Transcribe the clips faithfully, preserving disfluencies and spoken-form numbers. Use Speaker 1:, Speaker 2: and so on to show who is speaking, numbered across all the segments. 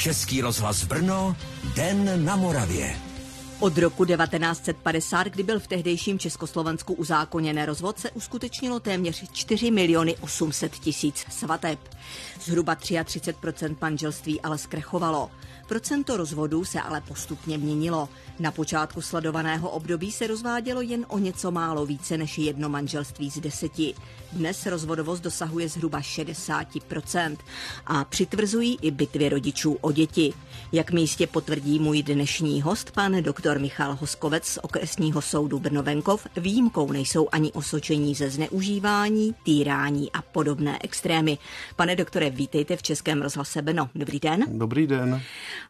Speaker 1: Český rozhlas Brno, Den na Moravě.
Speaker 2: Od roku devatenáct set padesát, kdy byl v tehdejším Československu uzákoněn rozvod, se uskutečnilo téměř čtyři miliony osm set tisíc svateb. Zhruba třicet tři procent manželství ale zkrachovalo. Procento rozvodů se ale postupně měnilo. Na počátku sledovaného období se rozvádělo jen o něco málo více než jedno manželství z deseti. Dnes rozvodovost dosahuje zhruba šedesát procent a přitvrzují i bitvy rodičů o děti. Jak mi jistě potvrdí můj dnešní host, pan doktor Michal Hoskovec z Okresního soudu Brno-Venkov, výjimkou nejsou ani osočení ze zneužívání, týrání a podobné extrémy. Pane doktore, vítejte v Českém rozhlase Brno. Dobrý den.
Speaker 3: Dobrý den.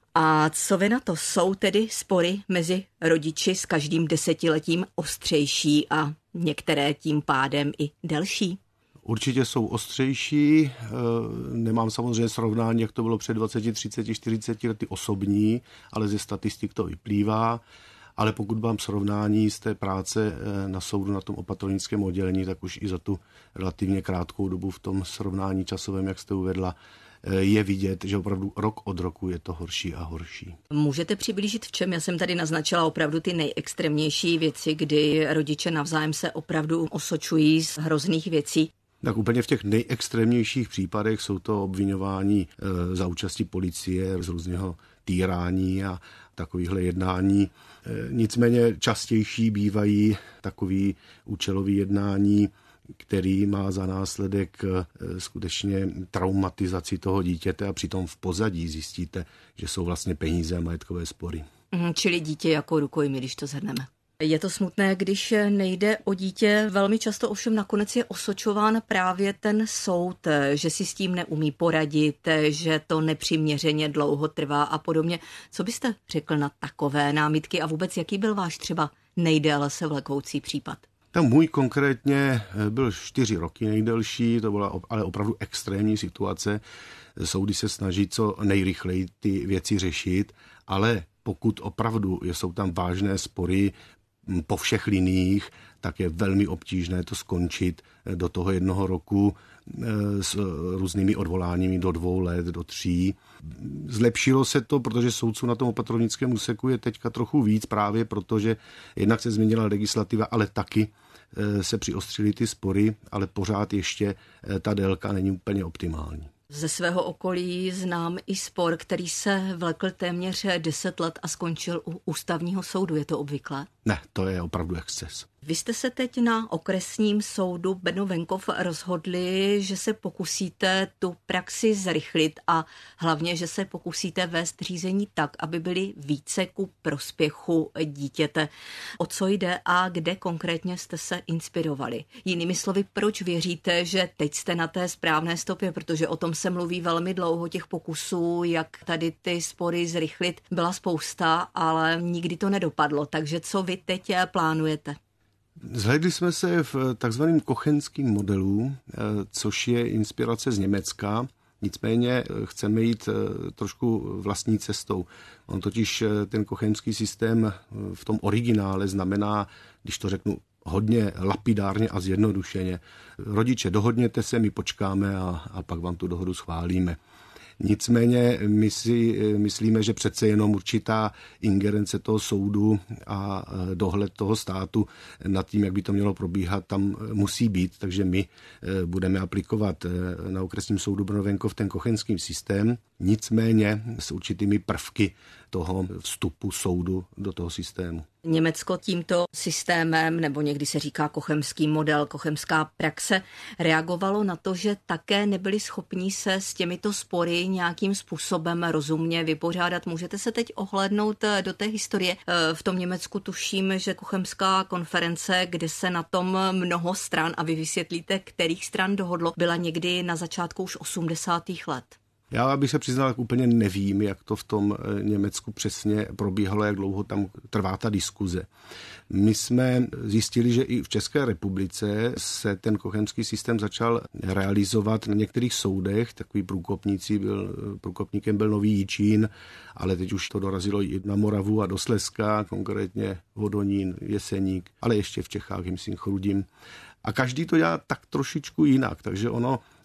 Speaker 2: A co vy na to? Jsou tedy spory mezi rodiči s každým desetiletím ostřejší a některé tím pádem i delší?
Speaker 3: Určitě jsou ostřejší. Nemám samozřejmě srovnání, jak to bylo před dvaceti, třiceti, čtyřiceti lety osobní, ale ze statistik to vyplývá. Ale pokud mám srovnání z té práce na soudu na tom opatrovnickém oddělení, tak už i za tu relativně krátkou dobu v tom srovnání časovém, jak jste uvedla, je vidět, že opravdu rok od roku je to horší a horší.
Speaker 2: Můžete přiblížit v čem? Já jsem tady naznačila opravdu ty nejextrémnější věci, kdy rodiče navzájem se opravdu osočují z hrozných věcí.
Speaker 3: Tak úplně v těch nejextrémnějších případech jsou to obviňování e, za účasti policie z různého týrání a takovýchhle jednání. E, nicméně častější bývají takový účelový jednání, který má za následek e, skutečně traumatizaci toho dítěte a přitom v pozadí zjistíte, že jsou vlastně peníze a majetkové spory.
Speaker 2: Mm, čili dítě jako rukojmí, když to shrneme. Je to smutné, když nejde o dítě. Velmi často ovšem nakonec je osočován právě ten soud, že si s tím neumí poradit, že to nepřiměřeně dlouho trvá a podobně. Co byste řekl na takové námitky a vůbec jaký byl váš třeba nejdéle se vlekoucí případ?
Speaker 3: Tam můj konkrétně byl čtyři roky nejdelší, to byla ale opravdu extrémní situace. Soudy se snaží co nejrychleji ty věci řešit, ale pokud opravdu jsou tam vážné spory po všech liniích, tak je velmi obtížné to skončit do toho jednoho roku s různými odvoláními do dvou let, do tří. Zlepšilo se to, protože soudců na tom opatrovnickém úseku je teďka trochu víc, právě protože jednak se změnila legislativa, ale taky se přiostřily ty spory, ale pořád ještě ta délka není úplně optimální.
Speaker 2: Ze svého okolí znám i spor, který se vlekl téměř deset let a skončil u ústavního soudu. Je to obvyklé?
Speaker 3: Ne, to je opravdu exces.
Speaker 2: Vy jste se teď na okresním soudu Brno-Venkov rozhodli, že se pokusíte tu praxi zrychlit a hlavně, že se pokusíte vést řízení tak, aby byly více ku prospěchu dítěte. O co jde a kde konkrétně jste se inspirovali? Jinými slovy, proč věříte, že teď jste na té správné stopě, protože o tom se mluví velmi dlouho, těch pokusů, jak tady ty spory zrychlit, byla spousta, ale nikdy to nedopadlo. Takže co vy teď plánujete?
Speaker 3: Zhlédli jsme se v takzvaném kochenském modelu, což je inspirace z Německa. Nicméně chceme jít trošku vlastní cestou. On totiž ten kochenský systém v tom originále znamená, když to řeknu hodně lapidárně a zjednodušeně, rodiče, dohodněte se, my počkáme a, a pak vám tu dohodu schválíme. Nicméně my si myslíme, že přece jenom určitá ingerence toho soudu a dohled toho státu nad tím, jak by to mělo probíhat, tam musí být. Takže my budeme aplikovat na okresním soudu Brno-Venkov ten kochenský systém, nicméně s určitými prvky toho vstupu soudu do toho systému.
Speaker 2: Německo tímto systémem, nebo někdy se říká kochemský model, kochemská praxe, reagovalo na to, že také nebyli schopní se s těmito spory nějakým způsobem rozumně vypořádat. Můžete se teď ohlédnout do té historie. V tom Německu tuším, že kochemská konference, kde se na tom mnoho stran, a vy vysvětlíte, kterých stran dohodlo, byla někdy na začátku už osmdesátých let.
Speaker 3: Já bych se přiznal, jak úplně nevím, jak to v tom Německu přesně probíhalo, jak dlouho tam trvá ta diskuze. My jsme zjistili, že i v České republice se ten kochemský systém začal realizovat na některých soudech. Takový průkopníci byl, průkopníkem byl Nový Jičín, ale teď už to dorazilo i na Moravu a do Slezska, konkrétně Hodonín, Jeseník, ale ještě v Čechách, myslím, Chrudim. A každý to dělá tak trošičku jinak, takže ono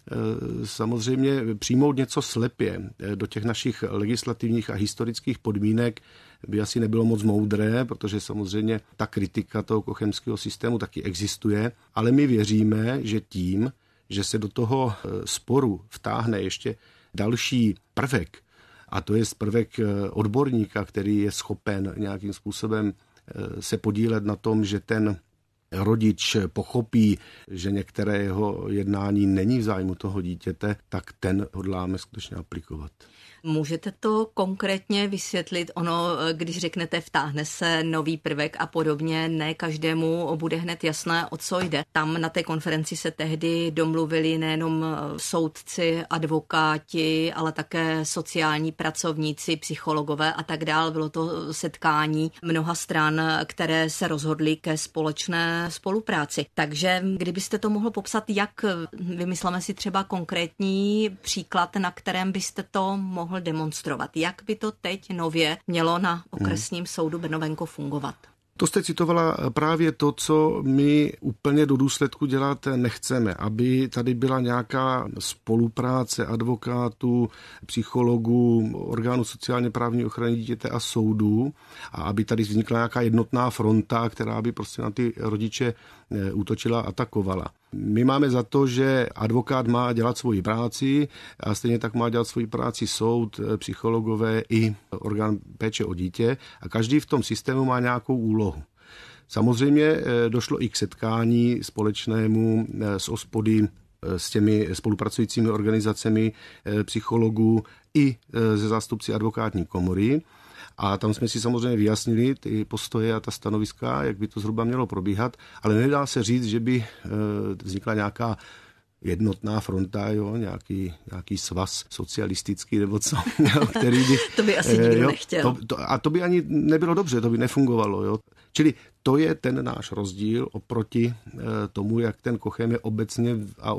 Speaker 3: samozřejmě přijmout něco slepě do těch našich legislativních a historických podmínek by asi nebylo moc moudré, protože samozřejmě ta kritika toho kochemského systému taky existuje, ale my věříme, že tím, že se do toho sporu vtáhne ještě další prvek, a to je prvek odborníka, který je schopen nějakým způsobem se podílet na tom, že ten rodič pochopí, že některé jeho jednání není v zájmu toho dítěte, tak ten hodláme skutečně aplikovat.
Speaker 2: Můžete to konkrétně vysvětlit? Ono, když řeknete vtáhne se nový prvek a podobně, ne každému bude hned jasné, o co jde. Tam na té konferenci se tehdy domluvili nejenom soudci, advokáti, ale také sociální pracovníci, psychologové a tak dál. Bylo to setkání mnoha stran, které se rozhodly ke společné spolupráci. Takže kdybyste to mohl popsat, jak vymyslíme si třeba konkrétní příklad, na kterém byste to mohl demonstrovat. Jak by to teď nově mělo na okresním soudu Brno-Venko fungovat?
Speaker 3: To jste citovala právě to, co my úplně do důsledku dělat nechceme, aby tady byla nějaká spolupráce advokátů, psychologů, orgánů sociálně právní ochrany dítěte a soudů a aby tady vznikla nějaká jednotná fronta, která by prostě na ty rodiče útočila a atakovala. My máme za to, že advokát má dělat svoji práci a stejně tak má dělat svoji práci soud, psychologové i orgán péče o dítě a každý v tom systému má nějakou úlohu. Samozřejmě došlo i k setkání společnému s OSPODy, s těmi spolupracujícími organizacemi psychologů i se zástupci advokátní komory. A tam jsme si samozřejmě vyjasnili ty postoje a ta stanoviska, jak by to zhruba mělo probíhat, ale nedá se říct, že by vznikla nějaká jednotná fronta, jo, nějaký, nějaký svaz socialistický nebo co, který by...
Speaker 2: to by asi nikdo
Speaker 3: jo,
Speaker 2: nechtěl.
Speaker 3: To, to, a to by ani nebylo dobře, to by nefungovalo. Jo. Čili to je ten náš rozdíl oproti tomu, jak ten Kochem je obecně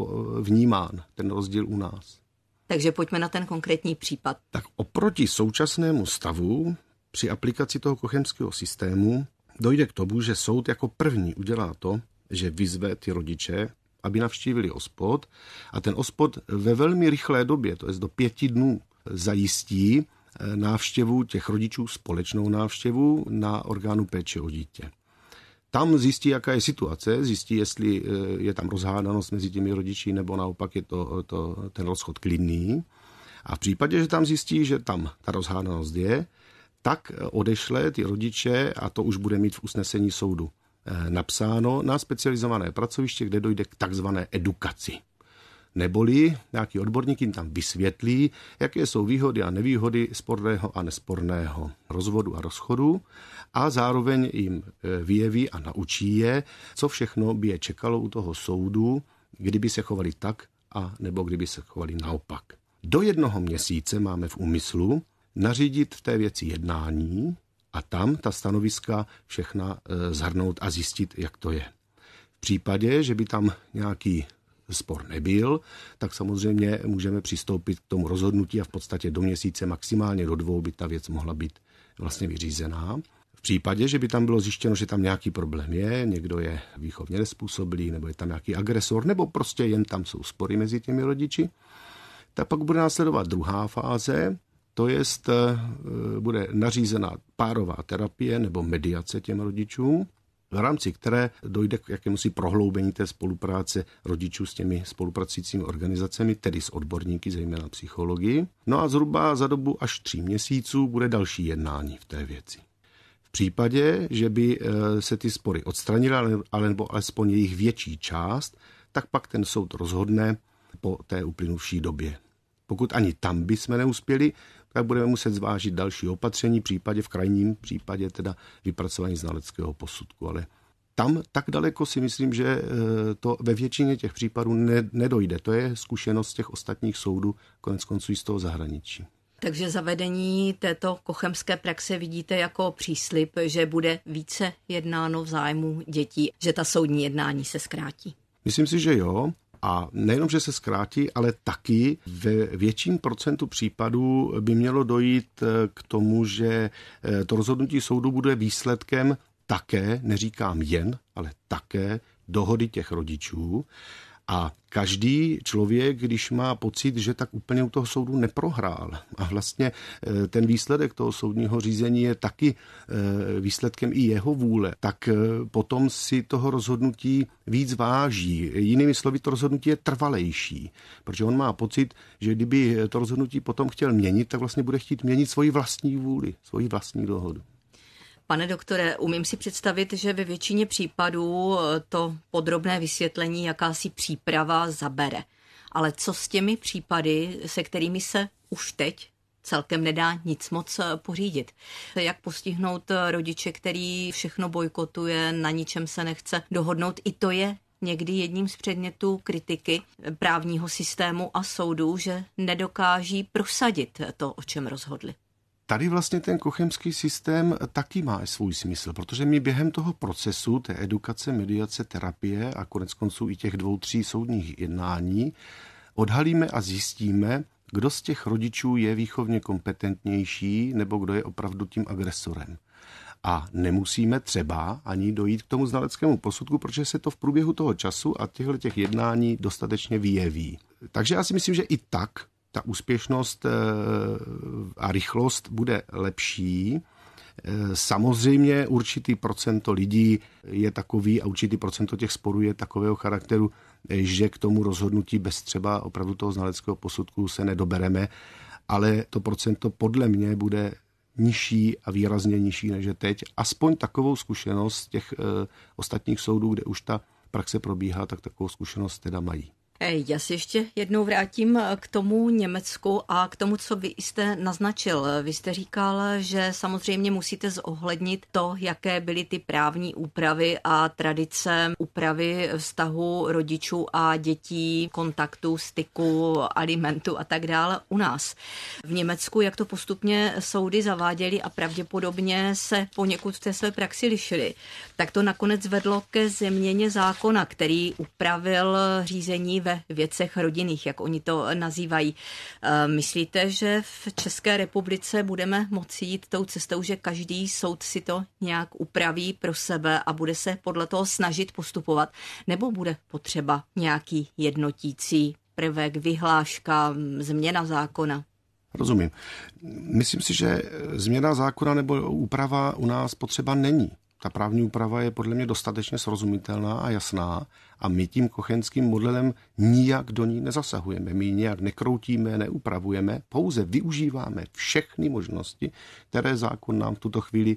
Speaker 3: vnímán, ten rozdíl u nás.
Speaker 2: Takže pojďme na ten konkrétní případ.
Speaker 3: Tak oproti současnému stavu při aplikaci toho kochemského systému dojde k tomu, že soud jako první udělá to, že vyzve ty rodiče, aby navštívili OSPOD a ten OSPOD ve velmi rychlé době, to je do pěti dnů, zajistí návštěvu těch rodičů, společnou návštěvu na orgánu péče o dítě. Tam zjistí, jaká je situace, zjistí, jestli je tam rozhádanost mezi těmi rodiči, nebo naopak je to, to, ten rozchod klidný. A v případě, že tam zjistí, že tam ta rozhádanost je, tak odešle ty rodiče, a to už bude mít v usnesení soudu napsáno, na specializované pracoviště, kde dojde k takzvané edukaci. Neboli nějaký odborník jim tam vysvětlí, jaké jsou výhody a nevýhody sporného a nesporného rozvodu a rozchodu a zároveň jim vyjeví a naučí je, co všechno by je čekalo u toho soudu, kdyby se chovali tak a nebo kdyby se chovali naopak. Do jednoho měsíce máme v úmyslu nařídit v té věci jednání a tam ta stanoviska všechna zhrnout a zjistit, jak to je. V případě, že by tam nějaký spor nebyl, tak samozřejmě můžeme přistoupit k tomu rozhodnutí a v podstatě do měsíce, maximálně do dvou by ta věc mohla být vlastně vyřízená. V případě, že by tam bylo zjištěno, že tam nějaký problém je, někdo je výchovně nezpůsobilý, nebo je tam nějaký agresor, nebo prostě jen tam jsou spory mezi těmi rodiči, tak pak bude následovat druhá fáze, to jest bude nařízena párová terapie nebo mediace těm rodičům, v rámci které dojde k jakémusi prohloubení té spolupráce rodičů s těmi spolupracujícími organizacemi, tedy s odborníky, zejména psychologii. No a zhruba za dobu až tří měsíců bude další jednání v té věci. V případě, že by se ty spory odstranily, alebo alespoň jejich větší část, tak pak ten soud rozhodne po té uplynuvší době. Pokud ani tam by jsme neuspěli, tak budeme muset zvážit další opatření, případě v krajním případě teda vypracování znaleckého posudku. Ale tam tak daleko si myslím, že to ve většině těch případů ne, nedojde. To je zkušenost těch ostatních soudů, konec konců i z toho zahraničí.
Speaker 2: Takže zavedení této kochemské praxe vidíte jako příslib, že bude více jednáno v zájmu dětí, že ta soudní jednání se zkrátí.
Speaker 3: Myslím si, že jo. A nejenom, že se zkrátí, ale taky ve větším procentu případů by mělo dojít k tomu, že to rozhodnutí soudu bude výsledkem také, neříkám jen, ale také dohody těch rodičů. A každý člověk, když má pocit, že tak úplně u toho soudu neprohrál a vlastně ten výsledek toho soudního řízení je taky výsledkem i jeho vůle, tak potom si toho rozhodnutí víc váží. Jinými slovy, to rozhodnutí je trvalejší, protože on má pocit, že kdyby to rozhodnutí potom chtěl měnit, tak vlastně bude chtít měnit svoji vlastní vůli, svoji vlastní dohodu.
Speaker 2: Pane doktore, umím si představit, že ve většině případů to podrobné vysvětlení, jakási příprava zabere. Ale co s těmi případy, se kterými se už teď celkem nedá nic moc pořídit? Jak postihnout rodiče, který všechno bojkotuje, na ničem se nechce dohodnout? I to je někdy jedním z předmětů kritiky právního systému a soudů, že nedokáží prosadit to, o čem rozhodli.
Speaker 3: Tady vlastně ten cochemský systém taky má svůj smysl, protože my během toho procesu, té edukace, mediace, terapie a konec konců i těch dvou, tří soudních jednání odhalíme a zjistíme, kdo z těch rodičů je výchovně kompetentnější nebo kdo je opravdu tím agresorem. A nemusíme třeba ani dojít k tomu znaleckému posudku, protože se to v průběhu toho času a těchto těch jednání dostatečně vyjeví. Takže já si myslím, že i tak ta úspěšnost a rychlost bude lepší. Samozřejmě určitý procento lidí je takový a určitý procento těch sporů je takového charakteru, že k tomu rozhodnutí bez třeba opravdu toho znaleckého posudku se nedobereme, ale to procento podle mě bude nižší a výrazně nižší než je teď. Aspoň takovou zkušenost z těch ostatních soudů, kde už ta praxe probíhá, tak takovou zkušenost teda mají.
Speaker 2: Já se ještě jednou vrátím k tomu Německu a k tomu, co vy jste naznačil. Vy jste říkal, že samozřejmě musíte zohlednit to, jaké byly ty právní úpravy a tradice úpravy vztahu rodičů a dětí, kontaktu, styku, alimentu a tak dále u nás. V Německu, jak to postupně soudy zaváděly a pravděpodobně se poněkud v té své praxi lišily, tak to nakonec vedlo ke změně zákona, který upravil řízení ve věcech rodinných, jak oni to nazývají. Myslíte, že v České republice budeme moci jít tou cestou, že každý soud si to nějak upraví pro sebe a bude se podle toho snažit postupovat? Nebo bude potřeba nějaký jednotící prvek, vyhláška, změna zákona?
Speaker 3: Rozumím. Myslím si, že změna zákona nebo úprava u nás potřeba není. Ta právní úprava je podle mě dostatečně srozumitelná a jasná a my tím cochenským modelem nijak do ní nezasahujeme. My ji nijak nekroutíme, neupravujeme, pouze využíváme všechny možnosti, které zákon nám v tuto chvíli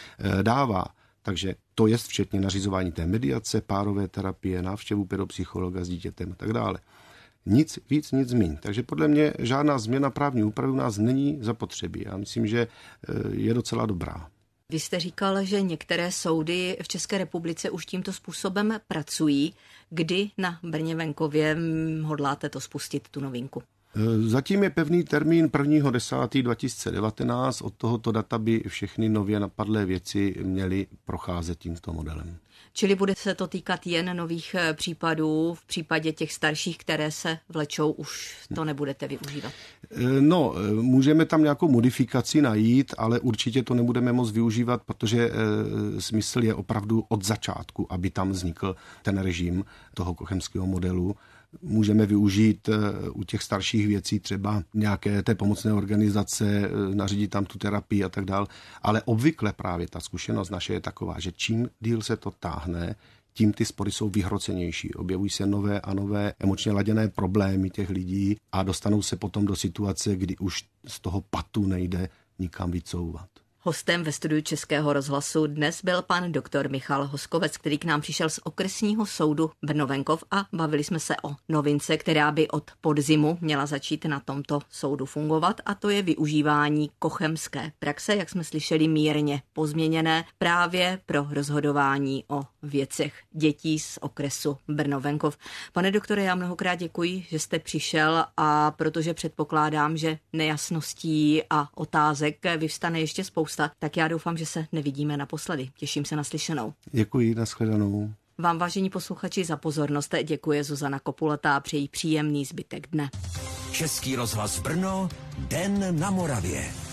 Speaker 3: dává. Takže to je včetně nařizování té mediace, párové terapie, návštěvu pedopsychologa s dítětem a tak dále. Nic víc, nic míň. Takže podle mě žádná změna právní úpravy u nás není zapotřebí. Já myslím, že je docela dobrá.
Speaker 2: Vy jste říkal, že některé soudy v České republice už tímto způsobem pracují. Kdy na Brně-venkově hodláte to spustit, tu novinku?
Speaker 3: Zatím je pevný termín prvního desátého dva tisíce devatenáct. Od tohoto data by všechny nově napadlé věci měly procházet tímto modelem.
Speaker 2: Čili bude se to týkat jen nových případů, v případě těch starších, které se vlečou, už to nebudete využívat?
Speaker 3: No, můžeme tam nějakou modifikaci najít, ale určitě to nebudeme moc využívat, protože smysl je opravdu od začátku, aby tam vznikl ten režim toho cochemského modelu. Můžeme využít u těch starších věcí třeba nějaké té pomocné organizace, nařídit tam tu terapii a tak dál, ale obvykle právě ta zkušenost naše je taková, že čím díl se to táhne, tím ty spory jsou vyhrocenější. Objevují se nové a nové emočně laděné problémy těch lidí a dostanou se potom do situace, kdy už z toho patu nejde nikam vycouvat.
Speaker 2: Hostem ve studiu Českého rozhlasu dnes byl pan doktor Michal Hoskovec, který k nám přišel z okresního soudu Brno-Venkov a bavili jsme se o novince, která by od podzimu měla začít na tomto soudu fungovat, a to je využívání cochemské praxe, jak jsme slyšeli, mírně pozměněné právě pro rozhodování o věcech dětí z okresu Brno-Venkov. Pane doktore, já mnohokrát děkuji, že jste přišel, a protože předpokládám, že nejasností a otázek vyvstane ještě spousta, tak já doufám, že se nevidíme naposledy. Těším se na slyšenou.
Speaker 3: Děkuji, nashledanou.
Speaker 2: Vám, vážení posluchači, za pozornost děkuje Zuzana Kopulatá a přeji příjemný zbytek dne.
Speaker 1: Český rozhlas Brno, Den na Moravě.